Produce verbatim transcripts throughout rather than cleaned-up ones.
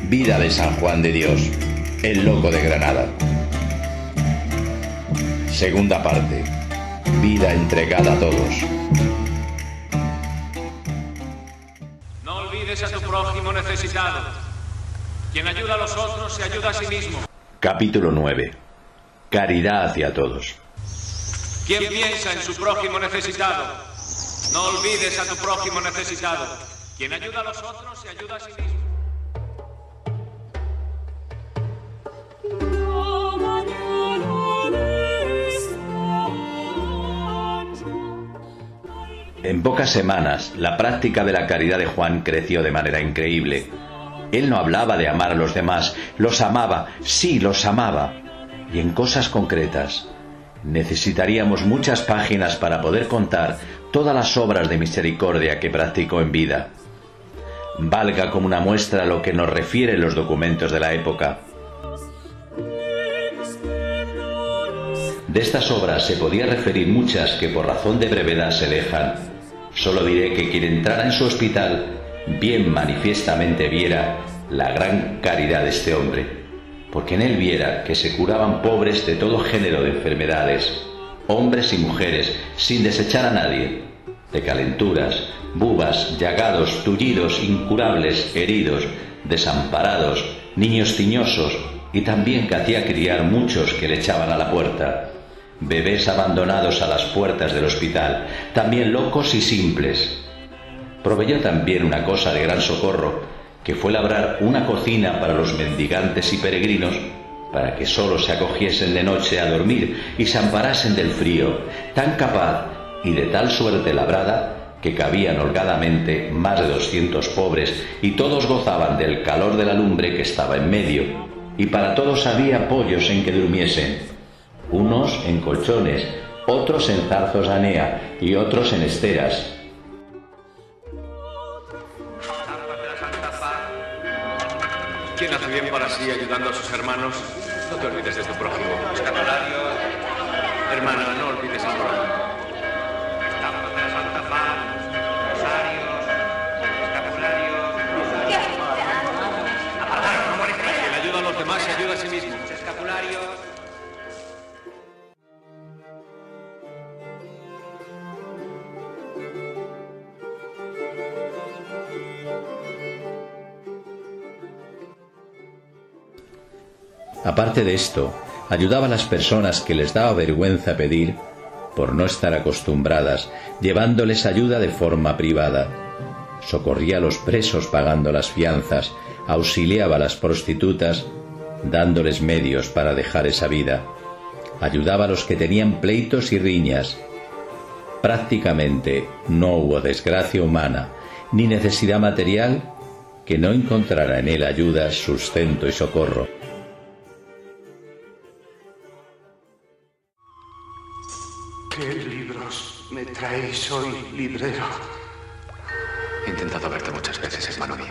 Vida de San Juan de Dios, el loco de Granada. Segunda parte. Vida entregada a todos. No olvides a tu prójimo necesitado. Quien ayuda a los otros se ayuda a sí mismo. Capítulo nueve. Caridad hacia todos. Quien piensa en su prójimo necesitado, no olvides a tu prójimo necesitado. Quien ayuda a los otros se ayuda a sí mismo. En pocas semanas, la práctica de la caridad de Juan creció de manera increíble. Él no hablaba de amar a los demás, los amaba, sí, los amaba, y en cosas concretas. Necesitaríamos muchas páginas para poder contar todas las obras de misericordia que practicó en vida. Valga como una muestra lo que nos refieren los documentos de la época. De estas obras se podía referir muchas que por razón de brevedad se dejan. Solo diré que quien entrara en su hospital bien manifiestamente viera la gran caridad de este hombre, porque en él viera que se curaban pobres de todo género de enfermedades, hombres y mujeres, sin desechar a nadie, de calenturas, bubas, llagados, tullidos, incurables, heridos, desamparados, niños tiñosos, y también que hacía criar muchos que le echaban a la puerta, bebés abandonados a las puertas del hospital, también locos y simples. Proveyó también una cosa de gran socorro, que fue labrar una cocina para los mendigantes y peregrinos, para que sólo se acogiesen de noche a dormir y se amparasen del frío, tan capaz y de tal suerte labrada que cabían holgadamente más de doscientos pobres, y todos gozaban del calor de la lumbre que estaba en medio, y para todos había pollos en que durmiesen, unos en colchones, otros en zarzos de anea y otros en esteras. Quien hace bien para sí ayudando a sus hermanos, no te olvides de tu prójimo. Escapulario, hermana, no olvides al prójimo. Estampas de la Santa Faz, rosarios, escapularios. Quien ayuda a los demás se ayuda a sí mismo. Escapularios. Aparte de esto, ayudaba a las personas que les daba vergüenza pedir, por no estar acostumbradas, llevándoles ayuda de forma privada. Socorría a los presos pagando las fianzas, auxiliaba a las prostitutas, dándoles medios para dejar esa vida. Ayudaba a los que tenían pleitos y riñas. Prácticamente no hubo desgracia humana, ni necesidad material, que no encontrara en él ayuda, sustento y socorro. ¿Qué libros me traéis hoy, librero? He intentado verte muchas veces, hermano mío.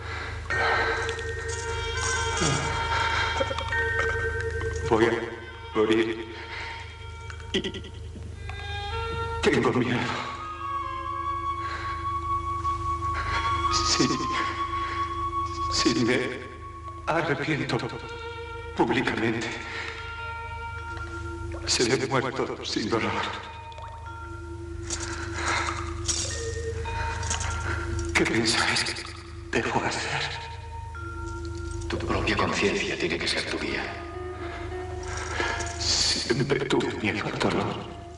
Voy a morir. Y tengo miedo. Sí. Si me arrepiento públicamente, seré muerto sin dolor. ¿Qué pensáis que debo hacer? Tu propia conciencia tiene que ser tu guía. Siempre tuve miedo al dolor.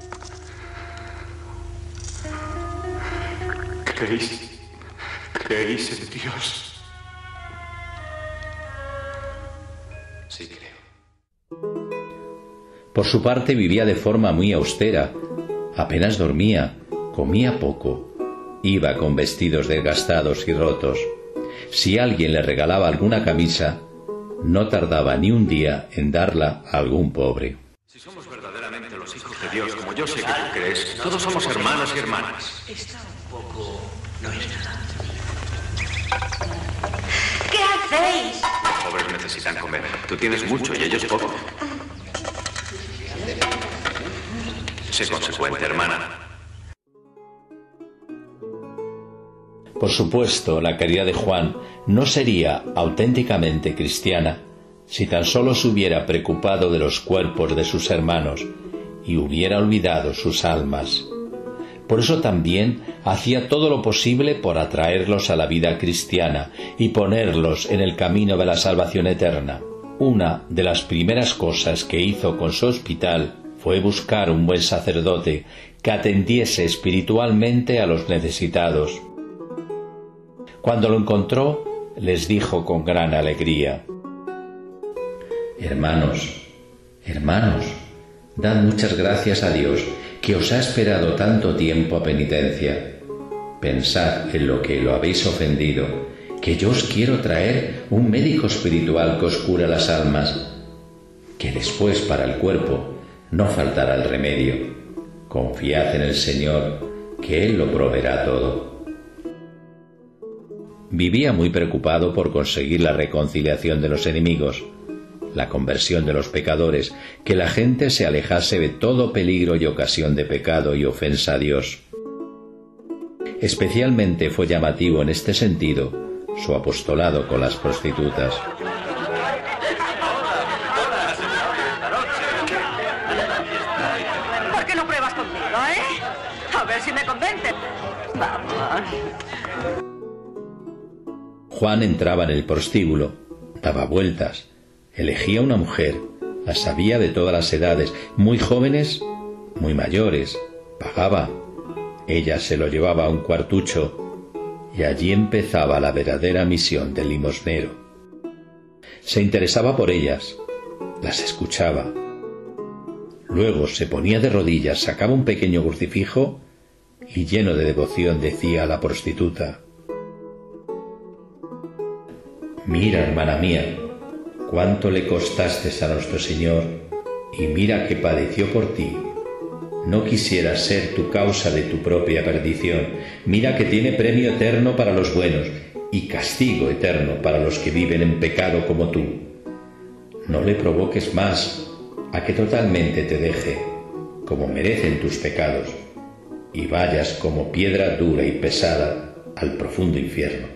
¿Creéis? ¿Creéis en Dios? Sí, creo. Por su parte vivía de forma muy austera, apenas dormía, comía poco, iba con vestidos desgastados y rotos. Si alguien le regalaba alguna camisa, no tardaba ni un día en darla a algún pobre. Si somos verdaderamente los hijos de Dios, como yo sé que tú crees, todos somos hermanos y hermanas. Está un poco... no es nada. ¿Qué hacéis? Los pobres necesitan comer. Tú tienes mucho y ellos poco. Sé consecuente, hermana. Por supuesto, la caridad de Juan no sería auténticamente cristiana si tan solo se hubiera preocupado de los cuerpos de sus hermanos y hubiera olvidado sus almas. Por eso también hacía todo lo posible por atraerlos a la vida cristiana y ponerlos en el camino de la salvación eterna. Una de las primeras cosas que hizo con su hospital fue buscar un buen sacerdote que atendiese espiritualmente a los necesitados. Cuando lo encontró, les dijo con gran alegría: Hermanos, hermanos, dad muchas gracias a Dios, que os ha esperado tanto tiempo a penitencia. Pensad en lo que lo habéis ofendido, que yo os quiero traer un médico espiritual que os cura las almas, que después para el cuerpo no faltará el remedio. Confiad en el Señor, que Él lo proveerá todo. Vivía muy preocupado por conseguir la reconciliación de los enemigos, la conversión de los pecadores, que la gente se alejase de todo peligro y ocasión de pecado y ofensa a Dios. Especialmente fue llamativo en este sentido su apostolado con las prostitutas. ¿Por qué no pruebas conmigo, eh? A ver si me convence. Vamos. Juan entraba en el prostíbulo, daba vueltas, elegía una mujer, las sabía de todas las edades, muy jóvenes, muy mayores, pagaba. Ella se lo llevaba a un cuartucho y allí empezaba la verdadera misión del limosnero. Se interesaba por ellas, las escuchaba. Luego se ponía de rodillas, sacaba un pequeño crucifijo y lleno de devoción decía a la prostituta: Mira, hermana mía, cuánto le costaste a nuestro Señor, y mira que padeció por ti. No quisieras ser tu causa de tu propia perdición. Mira que tiene premio eterno para los buenos y castigo eterno para los que viven en pecado como tú. No le provoques más a que totalmente te deje, como merecen tus pecados, y vayas como piedra dura y pesada al profundo infierno.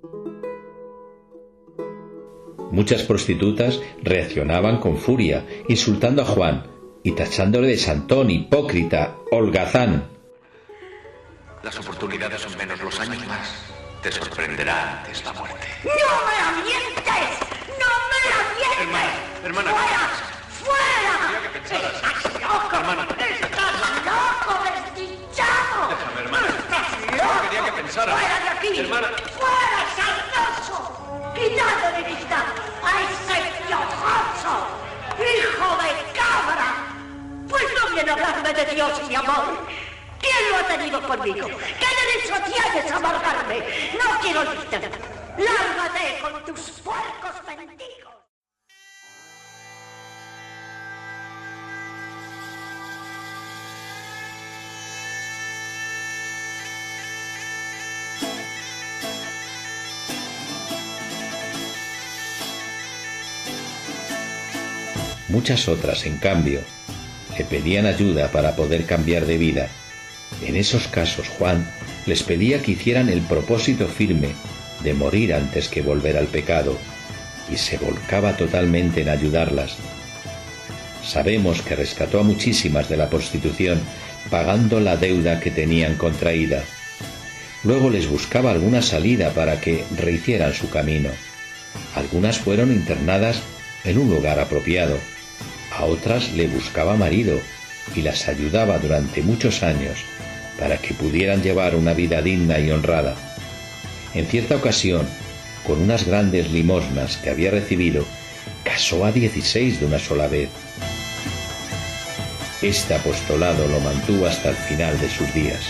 Muchas prostitutas reaccionaban con furia, insultando a Juan y tachándole de santón, hipócrita, holgazán. Las oportunidades son menos, los años más. Te sorprenderá antes la muerte. ¡No me la mientes! ¡No me la mientes! Hermana, hermana. ¡Fuera! ¡Fuera! Quería que pensaras. ¡Estás loco! Hermana. ¡Estás loco, desdichado! Déjame, hermana. ¡Estás loco! Quería que pensaras. ¡Fuera de aquí! Hermana. ¡Fuera, sarnoso! ¡Quitad de vista a ese piojoso! ¡Hijo de cabra! Pues no viene a hablarme de Dios y mi amor. ¿Quién lo ha tenido conmigo? ¿Qué derecho tienes a amargarme? No quiero oírte. Lárgate con tus puercos mendigos. Muchas otras, en cambio, le pedían ayuda para poder cambiar de vida. En esos casos, Juan les pedía que hicieran el propósito firme de morir antes que volver al pecado, y se volcaba totalmente en ayudarlas. Sabemos que rescató a muchísimas de la prostitución, pagando la deuda que tenían contraída. Luego les buscaba alguna salida para que rehicieran su camino. Algunas fueron internadas en un lugar apropiado. A otras le buscaba marido y las ayudaba durante muchos años para que pudieran llevar una vida digna y honrada. En cierta ocasión, con unas grandes limosnas que había recibido, casó a dieciséis de una sola vez. Este apostolado lo mantuvo hasta el final de sus días.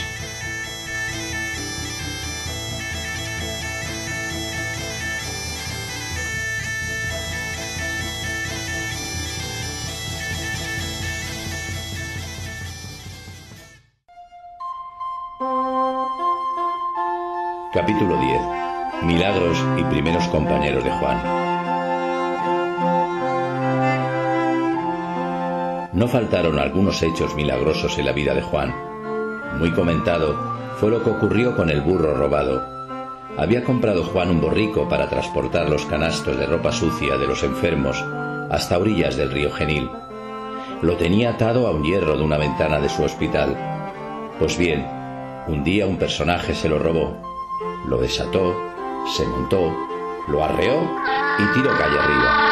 Capítulo diez. Milagros y primeros compañeros de Juan. No faltaron algunos hechos milagrosos en la vida de Juan. Muy comentado fue lo que ocurrió con el burro robado. había comprado Juan un borrico para transportar los canastos de ropa sucia de los enfermos hasta orillas del río Genil. Lo tenía atado a un hierro de una ventana de su hospital. Pues bien, un día un personaje se lo robó, lo desató, se montó, lo arreó y tiró calle arriba.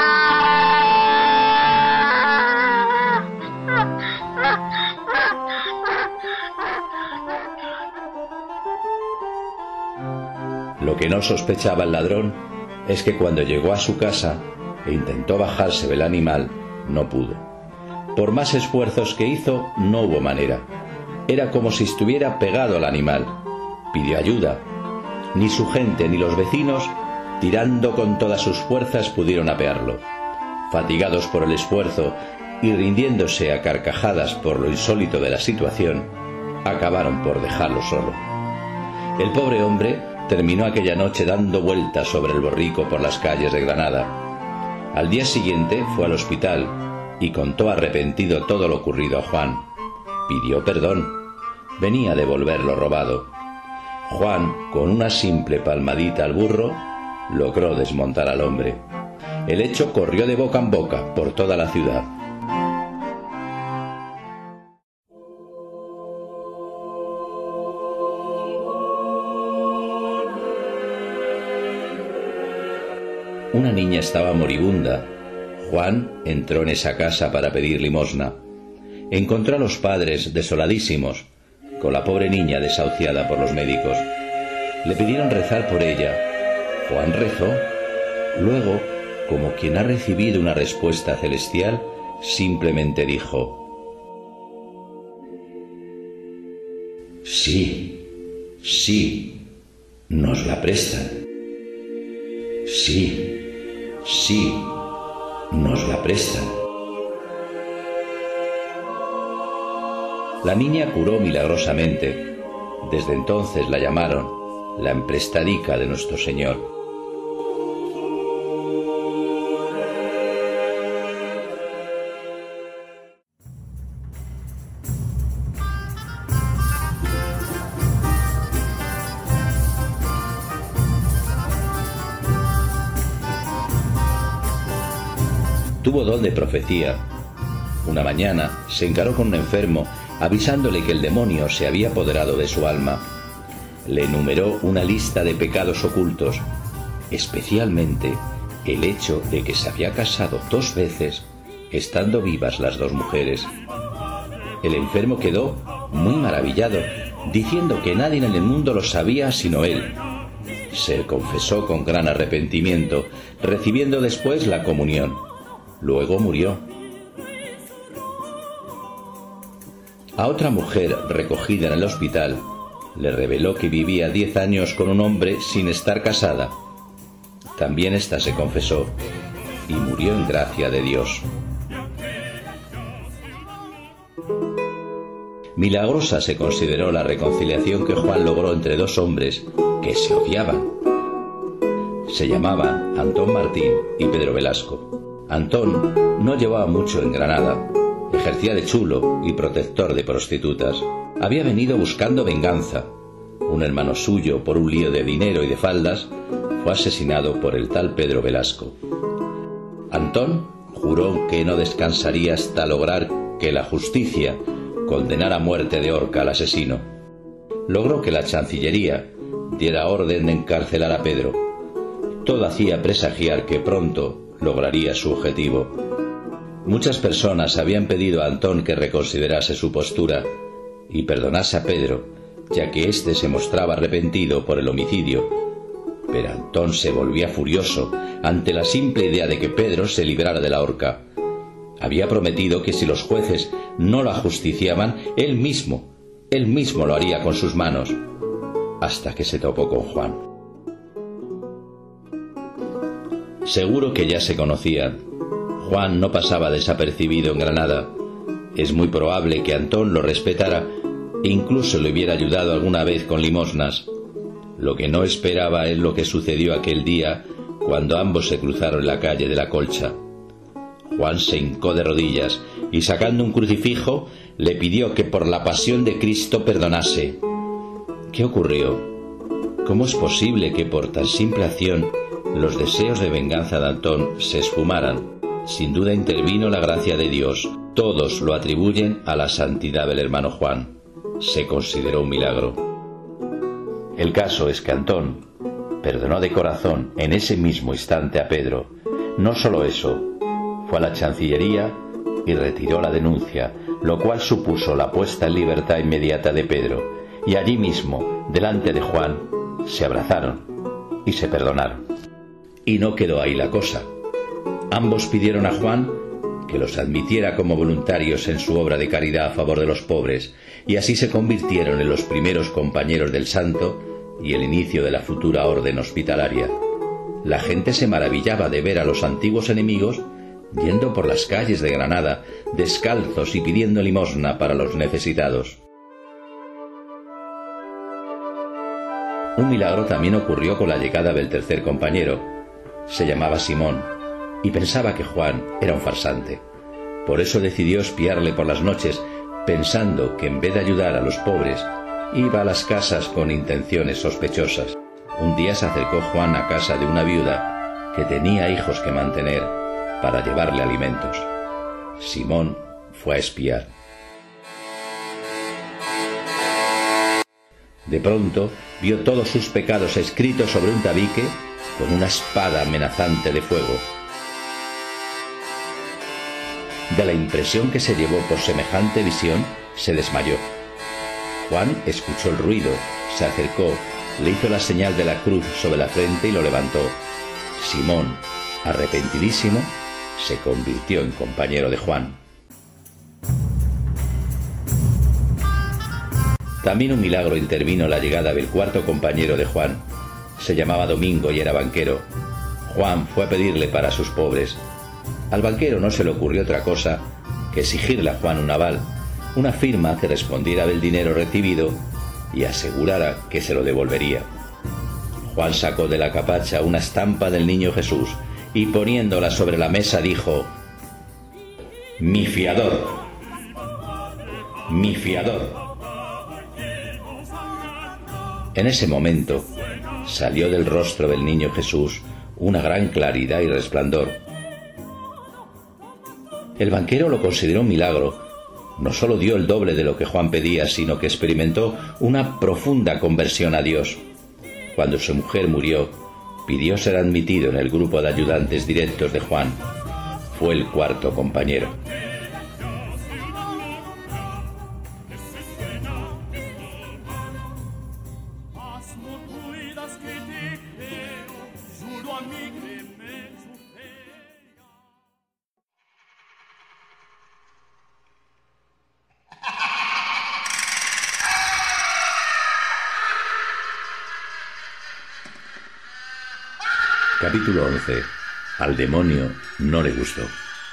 Lo que no sospechaba el ladrón es que cuando llegó a su casa e intentó bajarse del animal, no pudo. Por más esfuerzos que hizo, no hubo manera. Era como si estuviera pegado al animal. Pidió ayuda. Ni su gente ni los vecinos, tirando con todas sus fuerzas, pudieron apearlo. Fatigados por el esfuerzo y rindiéndose a carcajadas por lo insólito de la situación, acabaron por dejarlo solo. El pobre hombre terminó aquella noche dando vueltas sobre el borrico por las calles de Granada. Al día siguiente fue al hospital y contó arrepentido todo lo ocurrido a Juan. Pidió perdón. Venía a devolver lo robado. Juan, con una simple palmadita al burro, logró desmontar al hombre. El hecho corrió de boca en boca por toda la ciudad. Una niña estaba moribunda. Juan entró en esa casa para pedir limosna. Encontró a los padres desoladísimos, con la pobre niña desahuciada por los médicos. Le pidieron rezar por ella. Juan rezó. Luego, como quien ha recibido una respuesta celestial, simplemente dijo: sí, sí, nos la prestan. Sí, sí, nos la prestan. La niña curó milagrosamente. Desde entonces la llamaron la emprestadica de nuestro Señor. Tuvo don de profecía. Una mañana se encaró con un enfermo, avisándole que el demonio se había apoderado de su alma. Le enumeró una lista de pecados ocultos, especialmente el hecho de que se había casado dos veces, estando vivas las dos mujeres. El enfermo quedó muy maravillado, diciendo que nadie en el mundo lo sabía sino él. Se confesó con gran arrepentimiento, recibiendo después la comunión. Luego murió. A otra mujer recogida en el hospital le reveló que vivía diez años con un hombre sin estar casada. También ésta se confesó y murió en gracia de Dios. Milagrosa se consideró la reconciliación que Juan logró entre dos hombres que se odiaban. Se llamaban Antón Martín y Pedro Velasco. Antón no llevaba mucho en Granada. Ejercía de chulo y protector de prostitutas. Había venido buscando venganza. Un hermano suyo, por un lío de dinero y de faldas, fue asesinado por el tal Pedro Velasco. Antón juró que no descansaría hasta lograr que la justicia condenara a muerte de horca al asesino. Logró que la Chancillería diera orden de encarcelar a Pedro. Todo hacía presagiar que pronto lograría su objetivo. Muchas personas habían pedido a Antón que reconsiderase su postura y perdonase a Pedro, ya que éste se mostraba arrepentido por el homicidio. Pero Antón se volvía furioso ante la simple idea de que Pedro se librara de la horca. Había prometido que si los jueces no lo ajusticiaban, él mismo, él mismo lo haría con sus manos, hasta que se topó con Juan. Seguro que ya se conocían. Juan no pasaba desapercibido en Granada. Es muy probable que Antón lo respetara e incluso le hubiera ayudado alguna vez con limosnas. Lo que no esperaba es lo que sucedió aquel día cuando ambos se cruzaron en la calle de la Colcha. Juan se hincó de rodillas y, sacando un crucifijo, le pidió que por la pasión de Cristo perdonase. ¿Qué ocurrió? ¿Cómo es posible que por tan simple acción los deseos de venganza de Antón se esfumaran? Sin duda intervino la gracia de Dios. Todos lo atribuyen a la santidad del hermano Juan. Se consideró un milagro. El caso es que Antón perdonó de corazón en ese mismo instante a Pedro. No solo eso, fue a la Chancillería y retiró la denuncia, lo cual supuso la puesta en libertad inmediata de Pedro, y allí mismo, delante de Juan, se abrazaron y se perdonaron. Y no quedó ahí la cosa. Ambos pidieron a Juan que los admitiera como voluntarios en su obra de caridad a favor de los pobres, y así se convirtieron en los primeros compañeros del santo y el inicio de la futura orden hospitalaria. La gente se maravillaba de ver a los antiguos enemigos yendo por las calles de Granada, descalzos y pidiendo limosna para los necesitados. Un milagro también ocurrió con la llegada del tercer compañero. Se llamaba Simón, y pensaba que Juan era un farsante. Por eso decidió espiarle por las noches, pensando que en vez de ayudar a los pobres, iba a las casas con intenciones sospechosas. Un día se acercó Juan a casa de una viuda que tenía hijos que mantener para llevarle alimentos. Simón fue a espiar. De pronto vio todos sus pecados escritos sobre un tabique con una espada amenazante de fuego. De la impresión que se llevó por semejante visión, se desmayó. Juan escuchó el ruido, se acercó, le hizo la señal de la cruz sobre la frente y lo levantó. Simón, arrepentidísimo, se convirtió en compañero de Juan. También un milagro intervino en la llegada del cuarto compañero de Juan. Se llamaba Domingo y era banquero. Juan fue a pedirle para sus pobres. Al banquero no se le ocurrió otra cosa que exigirle a Juan un aval, una firma que respondiera del dinero recibido y asegurara que se lo devolvería. Juan sacó de la capacha una estampa del niño Jesús y poniéndola sobre la mesa dijo: «Mi fiador, mi fiador». En ese momento salió del rostro del niño Jesús una gran claridad y resplandor. El banquero lo consideró un milagro. No solo dio el doble de lo que Juan pedía, sino que experimentó una profunda conversión a Dios. Cuando su mujer murió, pidió ser admitido en el grupo de ayudantes directos de Juan. Fue el cuarto compañero. Capítulo once. Al demonio no le gustó.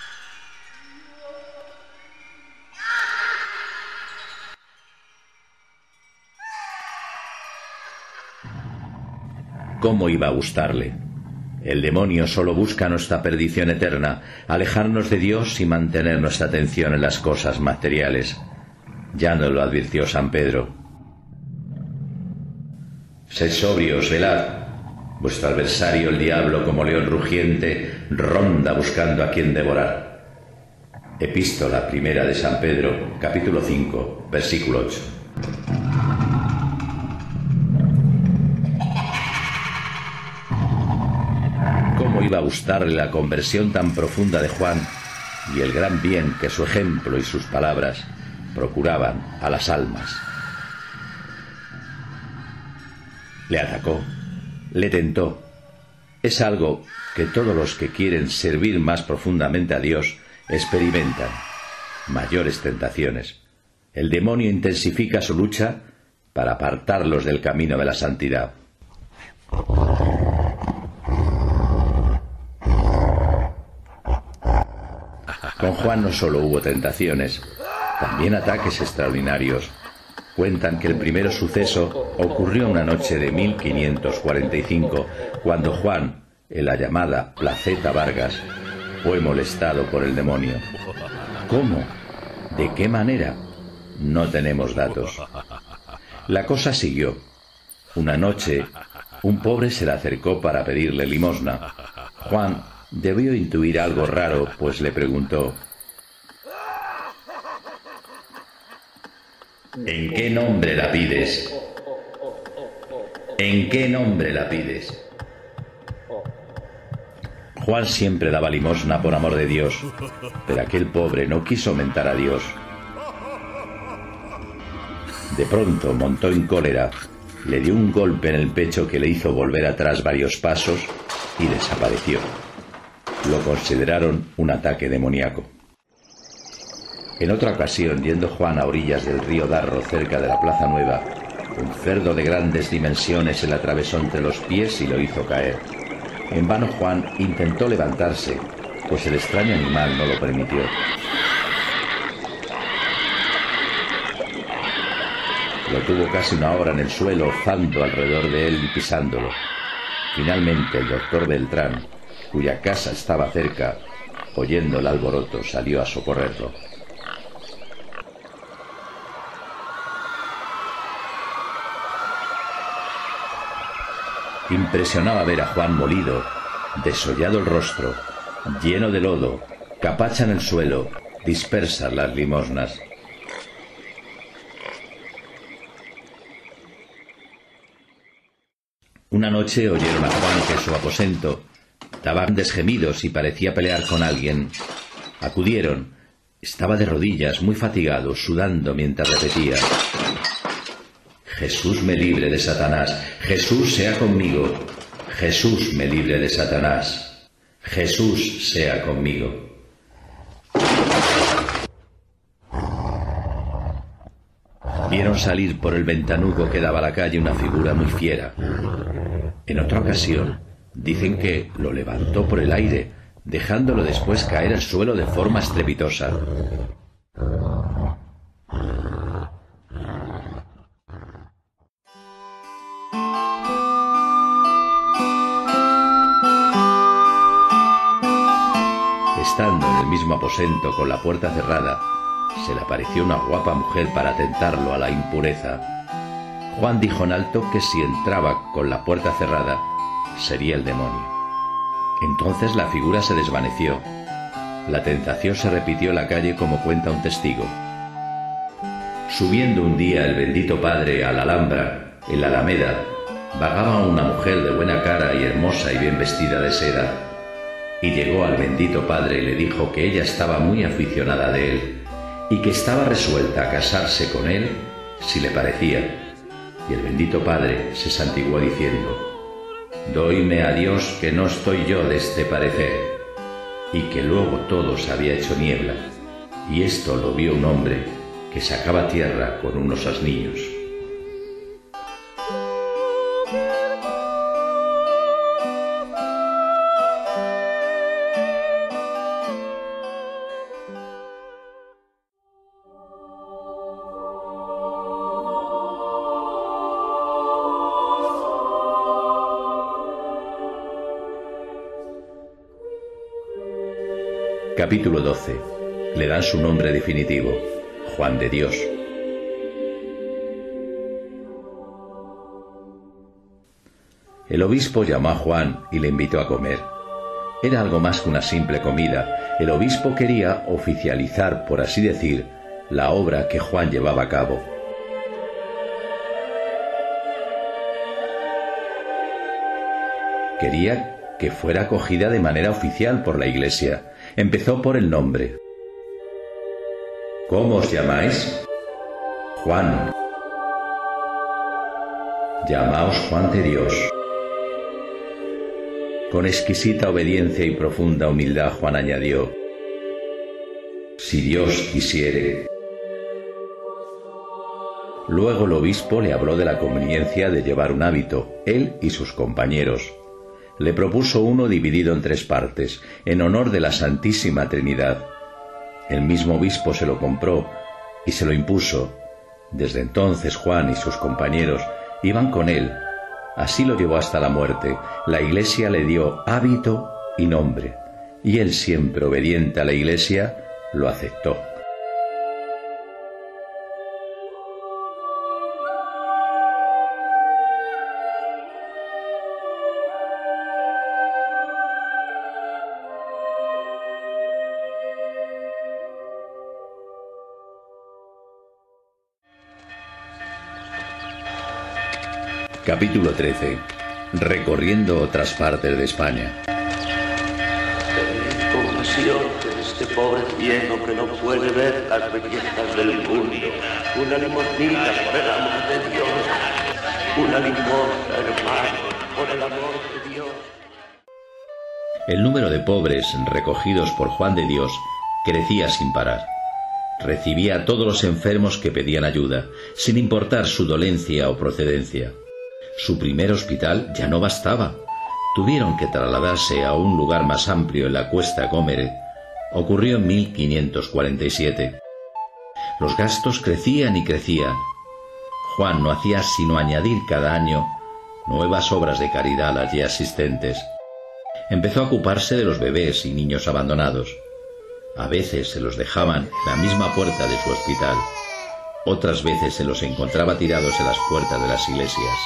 ¿Cómo iba a gustarle? El demonio solo busca nuestra perdición eterna, alejarnos de Dios y mantener nuestra atención en las cosas materiales. Ya nos lo advirtió San Pedro. Sed sobrios, velad. Vuestro adversario, el diablo, como león rugiente, ronda buscando a quien devorar. Epístola primera de San Pedro, capítulo cinco, versículo ocho. ¿Cómo iba a gustarle la conversión tan profunda de Juan y el gran bien que su ejemplo y sus palabras procuraban a las almas? Le atacó. Le tentó. Es algo que todos los que quieren servir más profundamente a Dios experimentan. Mayores tentaciones. El demonio intensifica su lucha para apartarlos del camino de la santidad. Con Juan no solo hubo tentaciones, también ataques extraordinarios. Cuentan que el primer suceso ocurrió una noche de mil quinientos cuarenta y cinco, cuando Juan, en la llamada Placeta Vargas, fue molestado por el demonio. ¿Cómo? ¿De qué manera? No tenemos datos. La cosa siguió. Una noche, un pobre se le acercó para pedirle limosna. Juan debió intuir algo raro, pues le preguntó: ¿en qué nombre la pides? ¿En qué nombre la pides? Juan siempre daba limosna por amor de Dios, pero aquel pobre no quiso mentar a Dios. De pronto montó en cólera, le dio un golpe en el pecho que le hizo volver atrás varios pasos y desapareció. Lo consideraron un ataque demoníaco. En otra ocasión, yendo Juan a orillas del río Darro, cerca de la Plaza Nueva, un cerdo de grandes dimensiones se le atravesó entre los pies y lo hizo caer. En vano Juan intentó levantarse, pues el extraño animal no lo permitió. Lo tuvo casi una hora en el suelo, zando alrededor de él y pisándolo. Finalmente el doctor Beltrán, cuya casa estaba cerca, oyendo el alboroto, salió a socorrerlo. Impresionaba ver a Juan molido, desollado el rostro, lleno de lodo, capacha en el suelo, dispersas las limosnas. Una noche oyeron a Juan que en su aposento daba grandes gemidos y parecía pelear con alguien. Acudieron. Estaba de rodillas, muy fatigado, sudando mientras repetía: Jesús me libre de Satanás, Jesús sea conmigo, Jesús me libre de Satanás, Jesús sea conmigo. Vieron salir por el ventanuco que daba a la calle una figura muy fiera. En otra ocasión, dicen que lo levantó por el aire, dejándolo después caer al suelo de forma estrepitosa. Estando en el mismo aposento con la puerta cerrada, se le apareció una guapa mujer para tentarlo a la impureza. Juan dijo en alto que si entraba con la puerta cerrada, sería el demonio. Entonces la figura se desvaneció. La tentación se repitió en la calle como cuenta un testigo. Subiendo un día el bendito padre a la Alhambra, en la Alameda, vagaba una mujer de buena cara y hermosa y bien vestida de seda. Y llegó al bendito padre y le dijo que ella estaba muy aficionada de él y que estaba resuelta a casarse con él si le parecía. Y el bendito padre se santiguó diciendo: «Doyme a Dios que no estoy yo de este parecer», y que luego todo se había hecho niebla, y esto lo vio un hombre que sacaba tierra con unos asnillos. Capítulo doce. Le dan su nombre definitivo: Juan de Dios. El obispo llamó a Juan y le invitó a comer. Era algo más que una simple comida. El obispo quería oficializar, por así decir, la obra que Juan llevaba a cabo. Quería que fuera acogida de manera oficial por la Iglesia. Empezó por el nombre. ¿Cómo os llamáis? Juan. Llamaos Juan de Dios. Con exquisita obediencia y profunda humildad, Juan añadió: si Dios quisiere. Luego el obispo le habló de la conveniencia de llevar un hábito, él y sus compañeros. Le propuso uno dividido en tres partes, en honor de la Santísima Trinidad. El mismo obispo se lo compró y se lo impuso. Desde entonces Juan y sus compañeros iban con él. Así lo llevó hasta la muerte. La Iglesia le dio hábito y nombre, y él, siempre obediente a la Iglesia, lo aceptó. Capítulo trece. Recorriendo otras partes de España. Tened compasión de este pobre ciego que no puede ver las bellezas del mundo. Una limosnita, por el amor de Dios. Una limosna, hermano, por el amor de Dios. El número de pobres recogidos por Juan de Dios crecía sin parar. Recibía a todos los enfermos que pedían ayuda, sin importar su dolencia o procedencia. Su primer hospital ya no bastaba. Tuvieron que trasladarse a un lugar más amplio en la Cuesta Gómere. Ocurrió en mil quinientos cuarenta y siete. Los gastos crecían y crecían. Juan no hacía sino añadir cada año nuevas obras de caridad a las ya existentes. Empezó a ocuparse de los bebés y niños abandonados. A veces se los dejaban en la misma puerta de su hospital. Otras veces se los encontraba tirados en las puertas de las iglesias.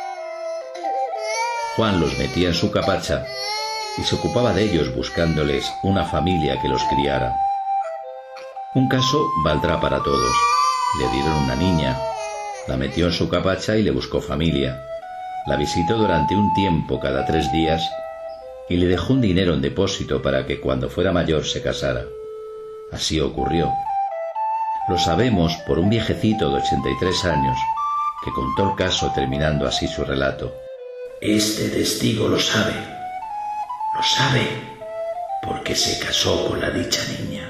Juan los metía en su capacha y se ocupaba de ellos buscándoles una familia que los criara. Un caso valdrá para todos. Le dieron una niña, la metió en su capacha y le buscó familia. La visitó durante un tiempo cada tres días y le dejó un dinero en depósito para que cuando fuera mayor se casara. Así ocurrió. Lo sabemos por un viejecito de ochenta y tres años que contó el caso terminando así su relato. Este testigo lo sabe, lo sabe, porque se casó con la dicha niña.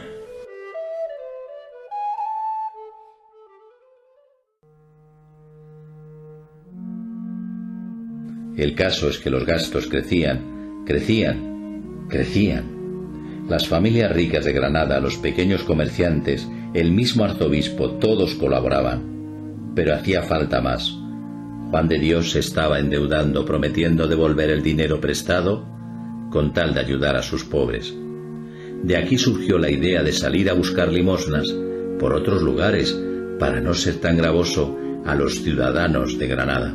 El caso es que los gastos crecían, crecían, crecían. Las familias ricas de Granada, los pequeños comerciantes, el mismo arzobispo, todos colaboraban. Pero hacía falta más. Juan de Dios se estaba endeudando, prometiendo devolver el dinero prestado con tal de ayudar a sus pobres. De aquí surgió la idea de salir a buscar limosnas por otros lugares para no ser tan gravoso a los ciudadanos de Granada.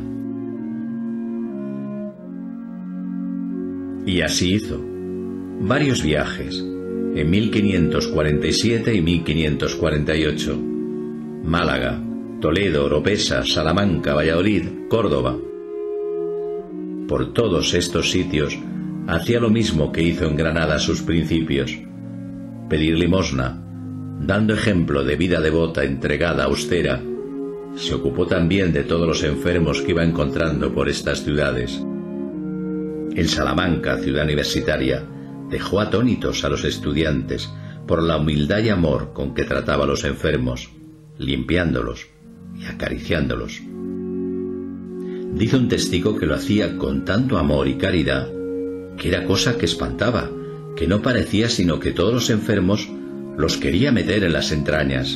Y así hizo. Varios viajes, en mil quinientos cuarenta y siete y mil quinientos cuarenta y ocho. Málaga, Toledo, Oropesa, Salamanca, Valladolid, Córdoba. Por todos estos sitios hacía lo mismo que hizo en Granada a sus principios: pedir limosna, dando ejemplo de vida devota, entregada, austera. Se ocupó también de todos los enfermos que iba encontrando por estas ciudades. En Salamanca, ciudad universitaria, dejó atónitos a los estudiantes por la humildad y amor con que trataba a los enfermos, limpiándolos y acariciándolos. Dice un testigo que lo hacía con tanto amor y caridad que era cosa que espantaba, que no parecía sino que todos los enfermos los quería meter en las entrañas.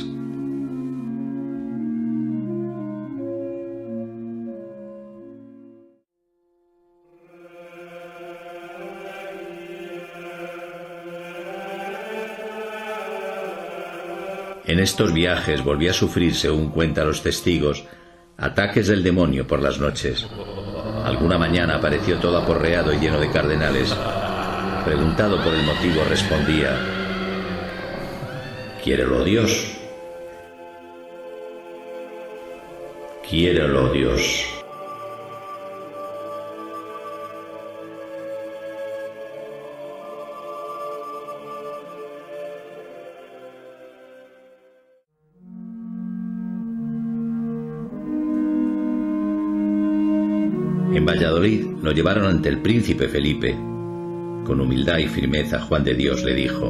En estos viajes volvía a sufrir, según cuentan los testigos, ataques del demonio por las noches. Alguna mañana apareció todo aporreado y lleno de cardenales. Preguntado por el motivo, respondía: «Quiérelo Dios. Quiérelo Dios». En Valladolid lo llevaron ante el príncipe Felipe. Con humildad y firmeza Juan de Dios le dijo: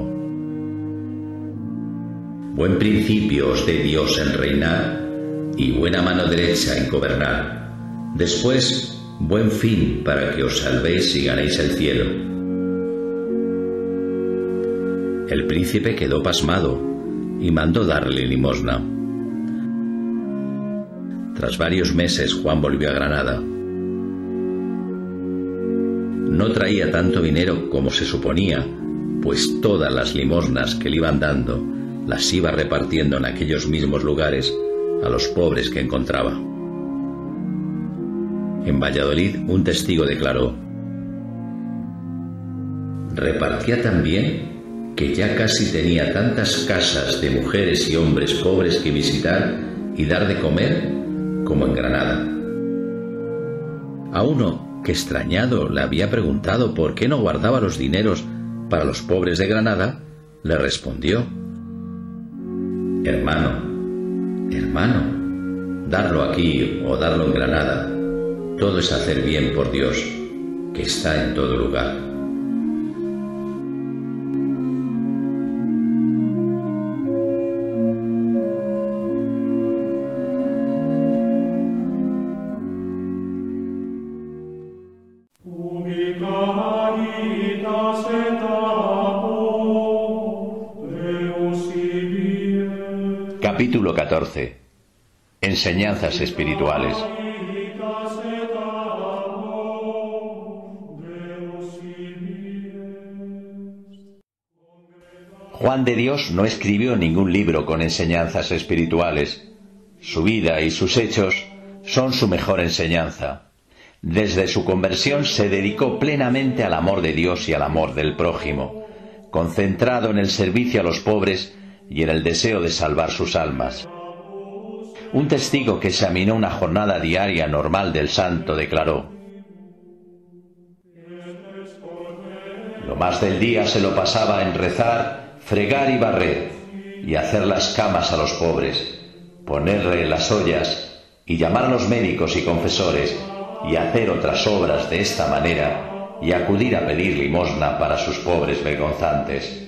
«Buen principio os dé Dios en reinar y buena mano derecha en gobernar. Después, buen fin para que os salvéis y ganéis el cielo». El príncipe quedó pasmado y mandó darle limosna. Tras varios meses Juan volvió a Granada. No traía tanto dinero como se suponía, pues todas las limosnas que le iban dando las iba repartiendo en aquellos mismos lugares a los pobres que encontraba. En Valladolid un testigo declaró: «Repartía tan bien que ya casi tenía tantas casas de mujeres y hombres pobres que visitar y dar de comer como en Granada». A uno que, extrañado, le había preguntado por qué no guardaba los dineros para los pobres de Granada, le respondió: hermano, hermano, darlo aquí o darlo en Granada, todo es hacer bien por Dios, que está en todo lugar. Capítulo catorce. Enseñanzas espirituales. Juan de Dios no escribió ningún libro con enseñanzas espirituales. Su vida y sus hechos son su mejor enseñanza. Desde su conversión se dedicó plenamente al amor de Dios y al amor del prójimo, concentrado en el servicio a los pobres y en el deseo de salvar sus almas. Un testigo que examinó una jornada diaria normal del santo declaró: lo más del día se lo pasaba en rezar, fregar y barrer, y hacer las camas a los pobres, ponerle las ollas, y llamar a los médicos y confesores, y hacer otras obras de esta manera, y acudir a pedir limosna para sus pobres vergonzantes.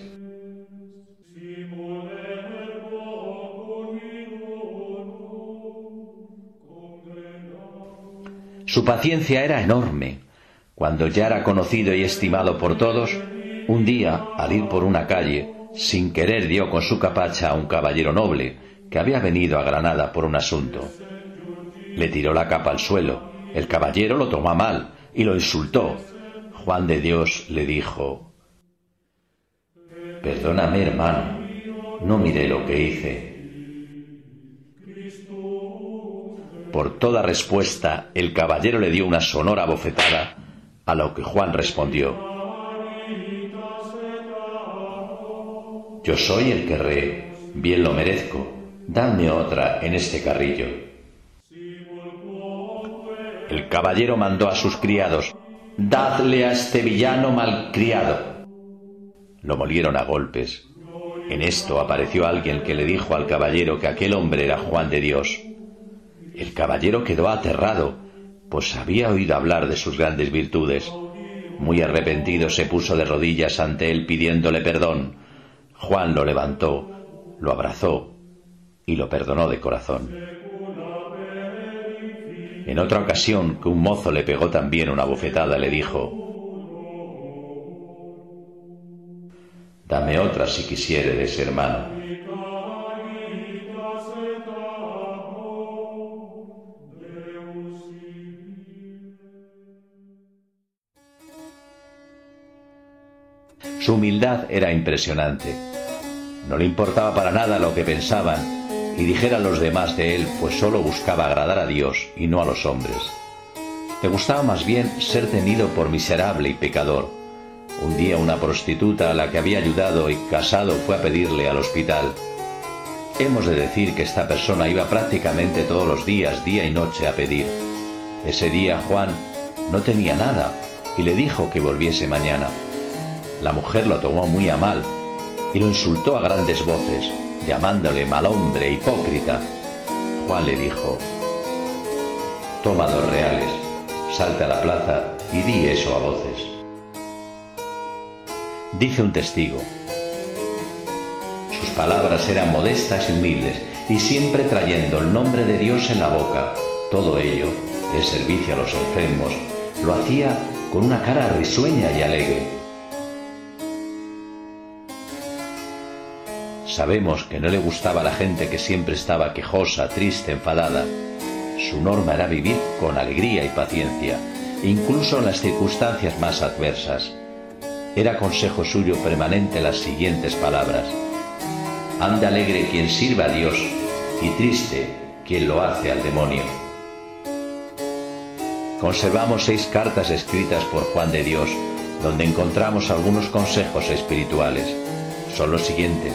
Su paciencia era enorme. Cuando ya era conocido y estimado por todos, un día, al ir por una calle, sin querer dio con su capacha a un caballero noble que había venido a Granada por un asunto. Le tiró la capa al suelo. El caballero lo tomó a mal y lo insultó. Juan de Dios le dijo: perdóname, hermano, no miré lo que hice. Por toda respuesta, el caballero le dio una sonora bofetada, a lo que Juan respondió: yo soy el que re, bien lo merezco, dadme otra en este carrillo. El caballero mandó a sus criados: dadle a este villano malcriado. Lo molieron a golpes. En esto apareció alguien que le dijo al caballero que aquel hombre era Juan de Dios. El caballero quedó aterrado, pues había oído hablar de sus grandes virtudes. Muy arrepentido se puso de rodillas ante él pidiéndole perdón. Juan lo levantó, lo abrazó y lo perdonó de corazón. En otra ocasión, que un mozo le pegó también una bofetada, le dijo: dame otra si quisiéredes, hermano. Su humildad era impresionante. No le importaba para nada lo que pensaban y dijeran los demás de él, pues solo buscaba agradar a Dios y no a los hombres. Le gustaba más bien ser tenido por miserable y pecador. Un día una prostituta a la que había ayudado y casado fue a pedirle al hospital. Hemos de decir que esta persona iba prácticamente todos los días, día y noche, a pedir. Ese día Juan no tenía nada y le dijo que volviese mañana. La mujer lo tomó muy a mal y lo insultó a grandes voces, llamándole mal hombre, hipócrita. Juan le dijo: toma dos reales, salte a la plaza y di eso a voces. Dice un testigo: sus palabras eran modestas y humildes, y siempre trayendo el nombre de Dios en la boca. Todo ello, el servicio a los enfermos, lo hacía con una cara risueña y alegre. Sabemos que no le gustaba a la gente que siempre estaba quejosa, triste, enfadada. Su norma era vivir con alegría y paciencia, incluso en las circunstancias más adversas. Era consejo suyo permanente las siguientes palabras: ande alegre quien sirva a Dios, y triste quien lo hace al demonio. Conservamos seis cartas escritas por Juan de Dios, donde encontramos algunos consejos espirituales. Son los siguientes: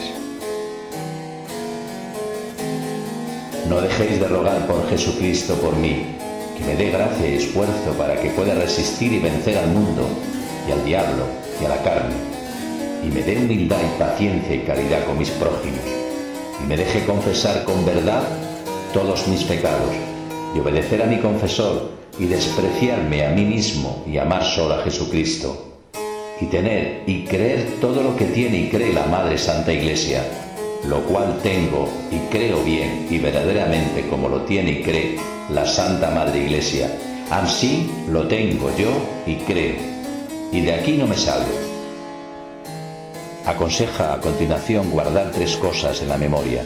no dejéis de rogar por Jesucristo por mí, que me dé gracia y esfuerzo para que pueda resistir y vencer al mundo, y al diablo, y a la carne, y me dé humildad y paciencia y caridad con mis prójimos, y me deje confesar con verdad todos mis pecados, y obedecer a mi confesor, y despreciarme a mí mismo, y amar solo a Jesucristo, y tener y creer todo lo que tiene y cree la Madre Santa Iglesia, lo cual tengo y creo bien y verdaderamente como lo tiene y cree la Santa Madre Iglesia. Así lo tengo yo y creo, y de aquí no me salgo. Aconseja a continuación guardar tres cosas en la memoria: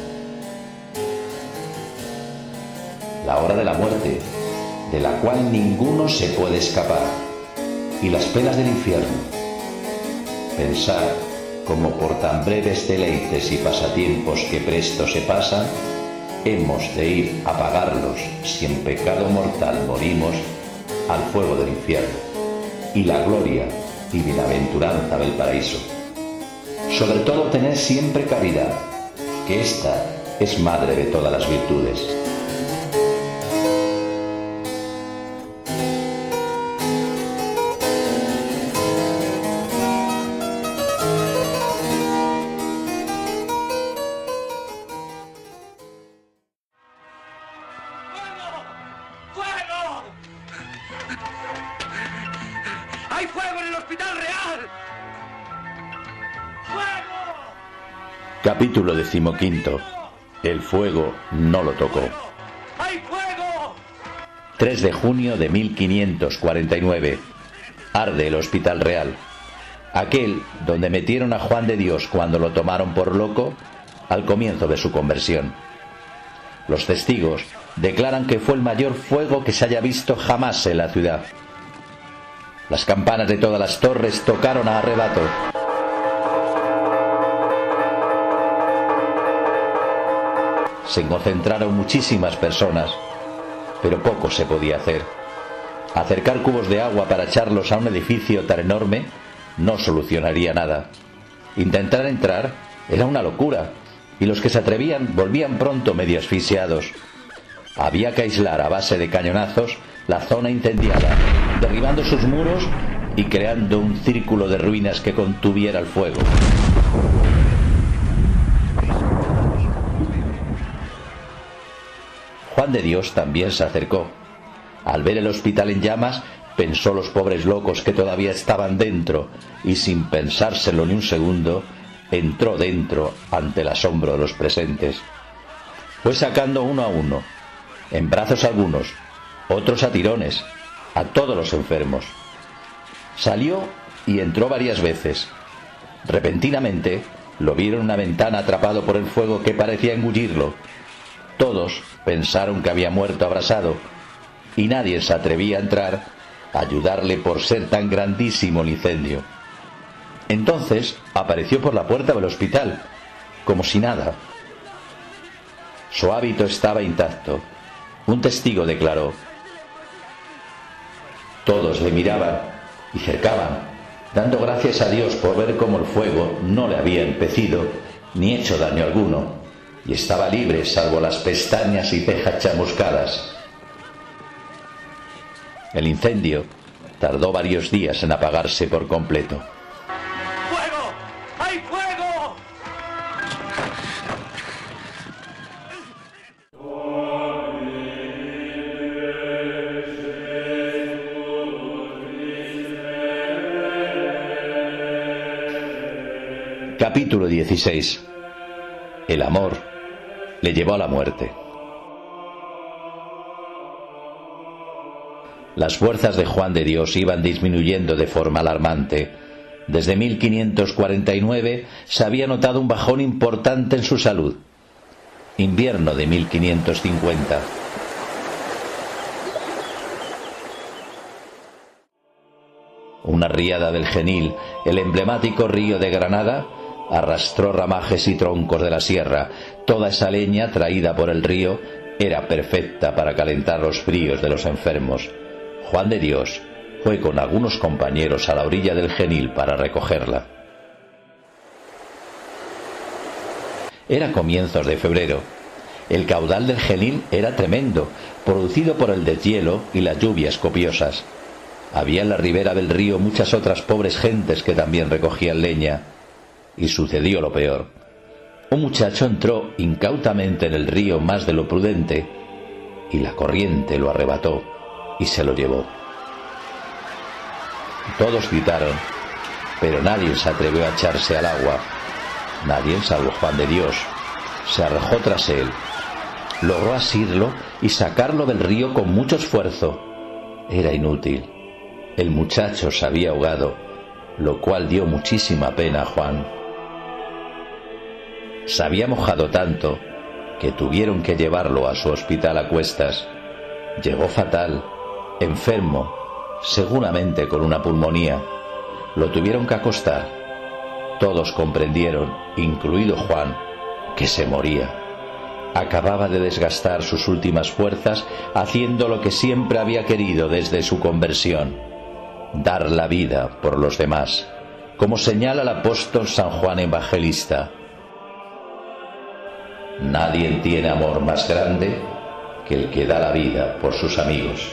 la hora de la muerte, de la cual ninguno se puede escapar, y las penas del infierno. Pensar como por tan breves deleites y pasatiempos que presto se pasan, hemos de ir a pagarlos si en pecado mortal morimos al fuego del infierno, y la gloria y bienaventuranza del paraíso. Sobre todo tener siempre caridad, que ésta es madre de todas las virtudes. ¡Hay fuego en el Hospital Real! ¡Fuego! Capítulo decimoquinto. El fuego no lo tocó. ¡Hay fuego! tres de junio de mil quinientos cuarenta y nueve. Arde el Hospital Real, aquel donde metieron a Juan de Dios cuando lo tomaron por loco al comienzo de su conversión. Los testigos declaran que fue el mayor fuego que se haya visto jamás en la ciudad. Las campanas de todas las torres tocaron a arrebato. Se concentraron muchísimas personas, pero poco se podía hacer. Acercar cubos de agua para echarlos a un edificio tan enorme no solucionaría nada. Intentar entrar era una locura, y los que se atrevían volvían pronto medio asfixiados. Había que aislar a base de cañonazos la zona incendiada, derribando sus muros y creando un círculo de ruinas que contuviera el fuego. Juan de Dios también se acercó. Al ver el hospital en llamas, pensó los pobres locos que todavía estaban dentro, y sin pensárselo ni un segundo, entró dentro ante el asombro de los presentes. Fue sacando uno a uno, en brazos algunos, otros a tirones, a todos los enfermos. Salió y entró varias veces. Repentinamente lo vieron en una ventana atrapado por el fuego que parecía engullirlo. Todos pensaron que había muerto abrasado, y nadie se atrevía a entrar a ayudarle por ser tan grandísimo el incendio. Entonces apareció por la puerta del hospital, como si nada. Su hábito estaba intacto. Un testigo declaró: todos le miraban y cercaban, dando gracias a Dios por ver cómo el fuego no le había empecido ni hecho daño alguno, y estaba libre salvo las pestañas y cejas chamuscadas. El incendio tardó varios días en apagarse por completo. ¡Fuego! ¡Hay fuego! Capítulo dieciséis. El amor le llevó a la muerte. Las fuerzas de Juan de Dios iban disminuyendo de forma alarmante. Desde mil quinientos cuarenta y nueve se había notado un bajón importante en su salud. Invierno de mil quinientos cincuenta. Una riada del Genil, el emblemático río de Granada, arrastró ramajes y troncos de la sierra. Toda esa leña traída por el río era perfecta para calentar los fríos de los enfermos. Juan de Dios fue con algunos compañeros a la orilla del Genil para recogerla. Era comienzos de febrero. El caudal del Genil era tremendo, producido por el deshielo y las lluvias copiosas. Había en la ribera del río muchas otras pobres gentes que también recogían leña. Y sucedió lo peor. Un muchacho entró incautamente en el río más de lo prudente, y la corriente lo arrebató y se lo llevó. Todos gritaron, pero nadie se atrevió a echarse al agua. Nadie, salvo Juan de Dios, se arrojó tras él. Logró asirlo y sacarlo del río con mucho esfuerzo. Era inútil. El muchacho se había ahogado, lo cual dio muchísima pena a Juan. Se había mojado tanto que tuvieron que llevarlo a su hospital a cuestas. Llegó fatal, enfermo, seguramente con una pulmonía. Lo tuvieron que acostar. Todos comprendieron, incluido Juan, que se moría. Acababa de desgastar sus últimas fuerzas haciendo lo que siempre había querido desde su conversión: dar la vida por los demás, como señala el apóstol San Juan Evangelista. Nadie tiene amor más grande que el que da la vida por sus amigos.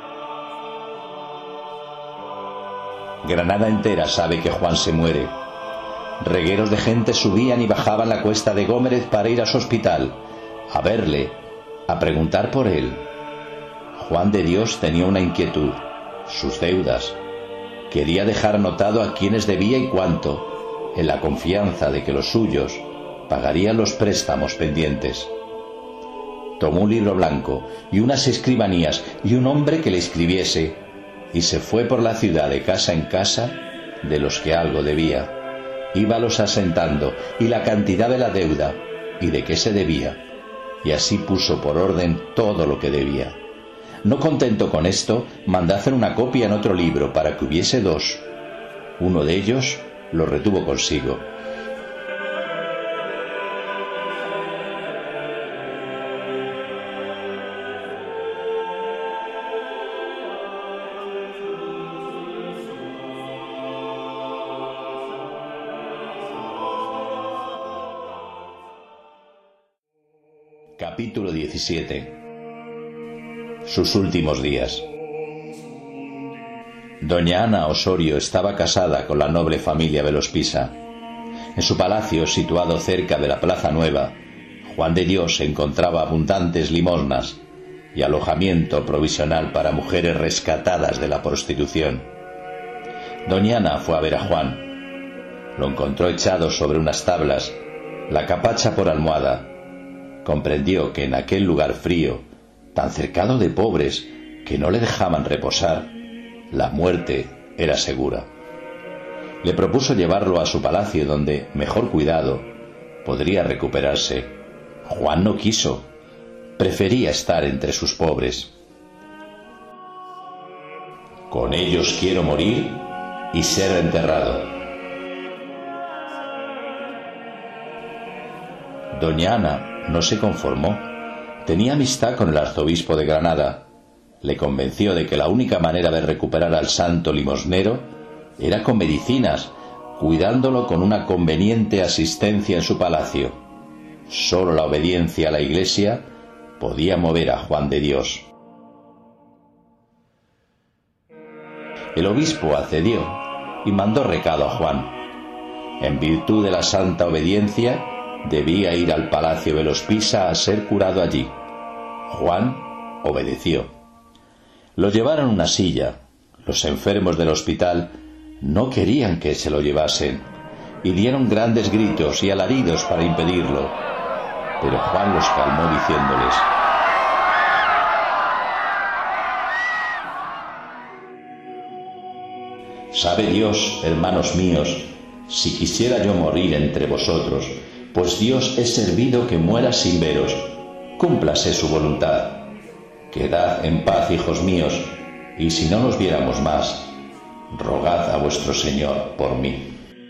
Granada entera sabe que Juan se muere. Regueros de gente subían y bajaban la cuesta de Gómez para ir a su hospital, a verle, a preguntar por él. Juan de Dios tenía una inquietud: sus deudas. Quería dejar anotado a quienes debía y cuánto, en la confianza de que los suyos pagarían los préstamos pendientes. Tomó un libro blanco y unas escribanías y un hombre que le escribiese, y se fue por la ciudad de casa en casa de los que algo debía. Íbalos asentando, y la cantidad de la deuda, y de qué se debía, y así puso por orden todo lo que debía. No contento con esto, mandó hacer una copia en otro libro para que hubiese dos. Uno de ellos lo retuvo consigo. Capítulo diecisiete. Sus últimos días. Doña Ana Osorio estaba casada con la noble familia Velospisa. En su palacio, situado cerca de la Plaza Nueva, Juan de Dios encontraba abundantes limosnas y alojamiento provisional para mujeres rescatadas de la prostitución. Doña Ana fue a ver a Juan. Lo encontró echado sobre unas tablas, la capacha por almohada. Comprendió que en aquel lugar frío, tan cercado de pobres que no le dejaban reposar, la muerte era segura. Le propuso llevarlo a su palacio donde, mejor cuidado, podría recuperarse. Juan no quiso. Prefería estar entre sus pobres. Con ellos quiero morir y ser enterrado. Doña Ana no se conformó. Tenía amistad con el arzobispo de Granada. Le convenció de que la única manera de recuperar al santo limosnero era con medicinas, cuidándolo con una conveniente asistencia en su palacio. Sólo la obediencia a la Iglesia podía mover a Juan de Dios. El obispo accedió y mandó recado a Juan. En virtud de la santa obediencia, debía ir al palacio Velospisa a ser curado allí. Juan obedeció. Lo llevaron a una silla. Los enfermos del hospital no querían que se lo llevasen y dieron grandes gritos y alaridos para impedirlo, pero Juan los calmó diciéndoles: «Sabe Dios, hermanos míos, si quisiera yo morir entre vosotros, pues Dios es servido que muera sin veros. Cúmplase su voluntad. Quedad en paz, hijos míos, y si no nos viéramos más, rogad a vuestro Señor por mí».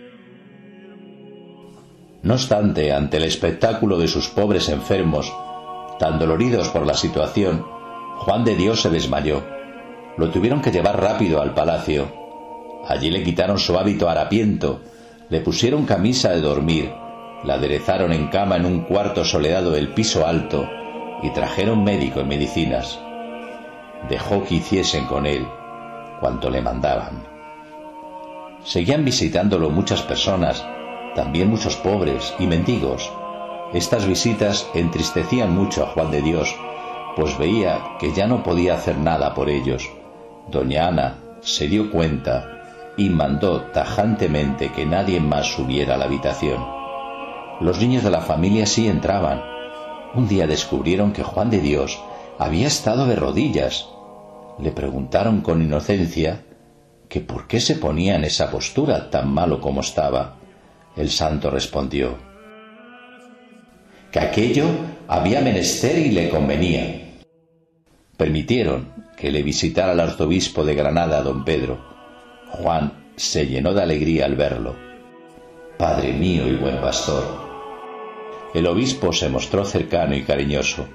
No obstante, ante el espectáculo de sus pobres enfermos, tan doloridos por la situación, Juan de Dios se desmayó. Lo tuvieron que llevar rápido al palacio. Allí le quitaron su hábito harapiento, le pusieron camisa de dormir, La aderezaron en cama en un cuarto soleado del piso alto y trajeron médico y medicinas. Dejó que hiciesen con él cuanto le mandaban. Seguían visitándolo muchas personas, también muchos pobres y mendigos. Estas visitas entristecían mucho a Juan de Dios, pues veía que ya no podía hacer nada por ellos. Doña Ana se dio cuenta y mandó tajantemente que nadie más subiera a la habitación. Los niños de la familia sí entraban. Un día descubrieron que Juan de Dios había estado de rodillas. Le preguntaron con inocencia que por qué se ponía en esa postura tan malo como estaba. El santo respondió que aquello había menester y le convenía. Permitieron que le visitara el arzobispo de Granada, don Pedro. Juan se llenó de alegría al verlo. Padre mío y buen pastor. El obispo se mostró cercano y cariñoso.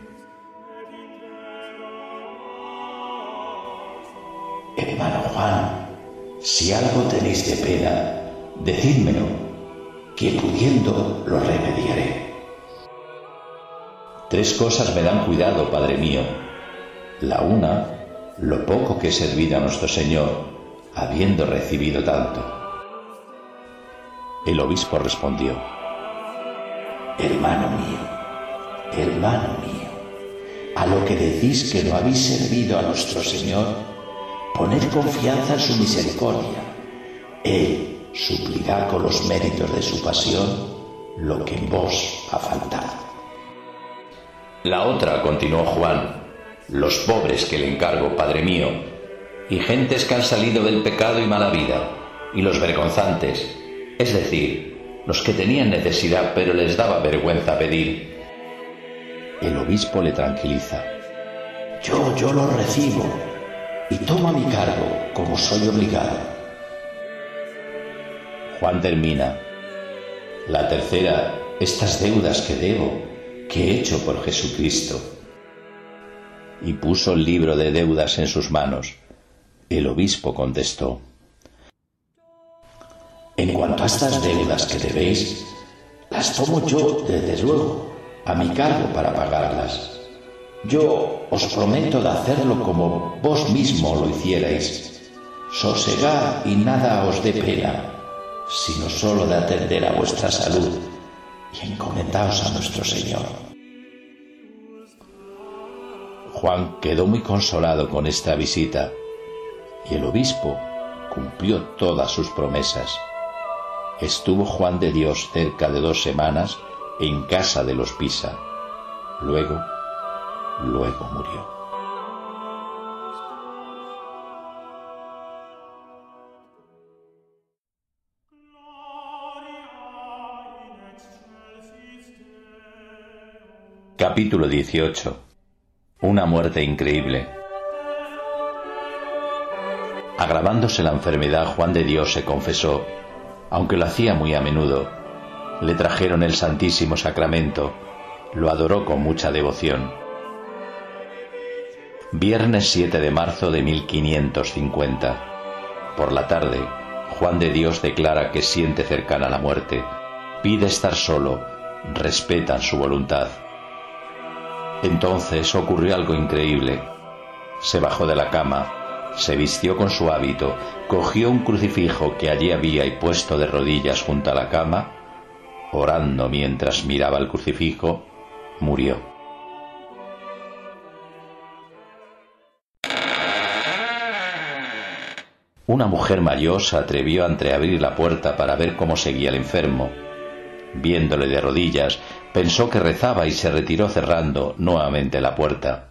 Hermano Juan, si algo tenéis de pena, decídmelo, que pudiendo lo remediaré. Tres cosas me dan cuidado, padre mío. La una, lo poco que he servido a nuestro Señor, habiendo recibido tanto. El obispo respondió: Hermano mío, hermano mío, a lo que decís que no habéis servido a nuestro Señor, poned confianza en su misericordia. Él suplirá con los méritos de su pasión lo que en vos ha faltado. La otra, continuó Juan, los pobres que le encargo, padre mío, y gentes que han salido del pecado y mala vida, y los vergonzantes, es decir, los que tenían necesidad pero les daba vergüenza pedir. El obispo le tranquiliza. Yo, yo lo recibo y tomo a mi cargo como soy obligado. Juan termina. La tercera, estas deudas que debo, que he hecho por Jesucristo. Y puso el libro de deudas en sus manos. El obispo contestó: En cuanto a estas deudas que debéis, las tomo yo, desde luego, a mi cargo para pagarlas. Yo os prometo de hacerlo como vos mismo lo hicierais. Sosegad y nada os dé pena, sino solo de atender a vuestra salud y encomendaos a nuestro Señor. Juan quedó muy consolado con esta visita, y el obispo cumplió todas sus promesas. Estuvo Juan de Dios cerca de dos semanas en casa de los Pisa. Luego, luego murió. Capítulo dieciocho. Una muerte increíble. Agravándose la enfermedad, Juan de Dios se confesó, aunque lo hacía muy a menudo. Le trajeron el Santísimo Sacramento, lo adoró con mucha devoción. Viernes siete de marzo de mil quinientos cincuenta. Por la tarde, Juan de Dios declara que siente cercana la muerte, pide estar solo, respetan su voluntad. Entonces ocurrió algo increíble. Se bajó de la cama, se vistió con su hábito, cogió un crucifijo que allí había y puesto de rodillas junto a la cama, orando mientras miraba el crucifijo, murió. Una mujer mayor se atrevió a entreabrir la puerta para ver cómo seguía el enfermo. Viéndole de rodillas, pensó que rezaba y se retiró cerrando nuevamente la puerta.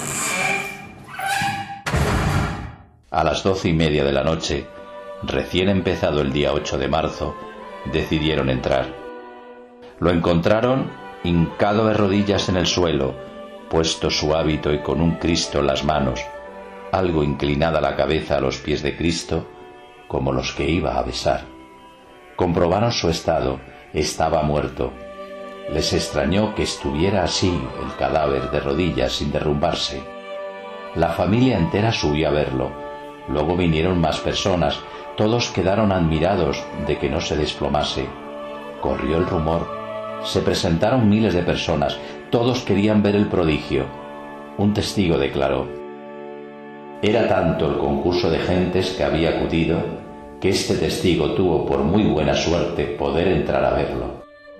A las doce y media de la noche, recién empezado el día ocho de marzo, decidieron entrar. Lo encontraron hincado de rodillas en el suelo, puesto su hábito y con un Cristo en las manos, algo inclinada la cabeza a los pies de Cristo, como los que iba a besar. Comprobaron su estado, estaba muerto. Les extrañó que estuviera así el cadáver de rodillas sin derrumbarse. La familia entera subió a verlo. Luego vinieron más personas. Todos quedaron admirados de que no se desplomase. Corrió el rumor Se presentaron miles de personas, todos querían ver el prodigio. Un testigo declaró: era tanto el concurso de gentes que había acudido, que este testigo tuvo por muy buena suerte poder entrar a verlo.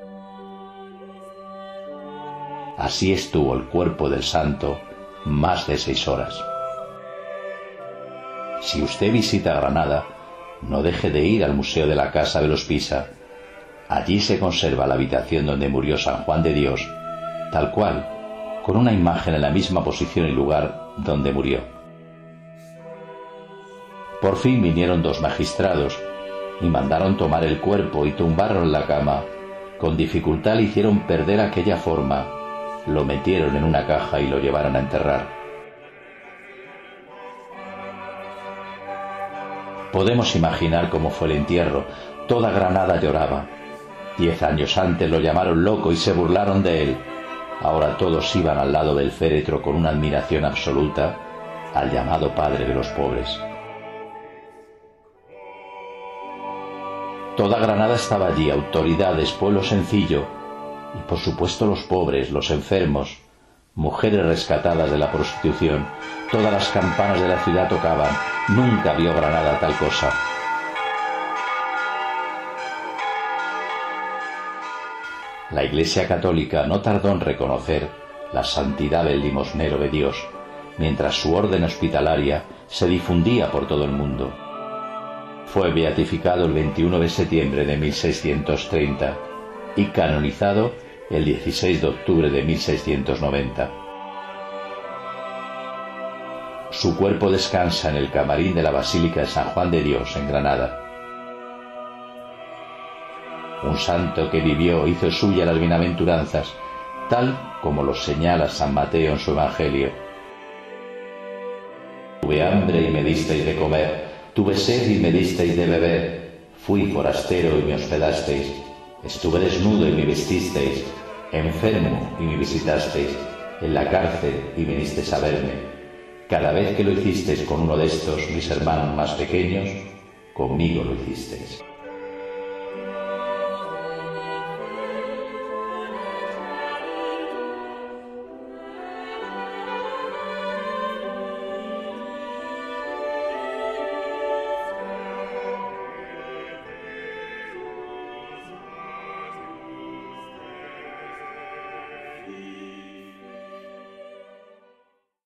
Así estuvo el cuerpo del santo más de seis horas. Si usted visita Granada, no deje de ir al Museo de la Casa de los Pisa. Allí se conserva la habitación donde murió San Juan de Dios, tal cual, con una imagen en la misma posición y lugar donde murió. Por fin vinieron dos magistrados y mandaron tomar el cuerpo y tumbarlo en la cama. Con dificultad le hicieron perder aquella forma, lo metieron en una caja y lo llevaron a enterrar. Podemos imaginar cómo fue el entierro. Toda Granada lloraba. Diez años antes lo llamaron loco y se burlaron de él. Ahora todos iban al lado del féretro con una admiración absoluta al llamado padre de los pobres. Toda Granada estaba allí, autoridades, pueblo sencillo, y por supuesto los pobres, los enfermos, mujeres rescatadas de la prostitución. Todas las campanas de la ciudad tocaban. Nunca vio Granada tal cosa. La Iglesia Católica no tardó en reconocer la santidad del limosnero de Dios, mientras su orden hospitalaria se difundía por todo el mundo. Fue beatificado el veintiuno de septiembre de mil seiscientos treinta y canonizado el dieciséis de octubre de mil seiscientos noventa. Su cuerpo descansa en el camarín de la Basílica de San Juan de Dios, en Granada. Un santo que vivió hizo suya las bienaventuranzas, tal como lo señala San Mateo en su Evangelio. Tuve hambre y me disteis de comer, tuve sed y me disteis de beber, fui forastero y me hospedasteis, estuve desnudo y me vestisteis, enfermo y me visitasteis, en la cárcel y vinisteis a verme. Cada vez que lo hicisteis con uno de estos, mis hermanos más pequeños, conmigo lo hicisteis.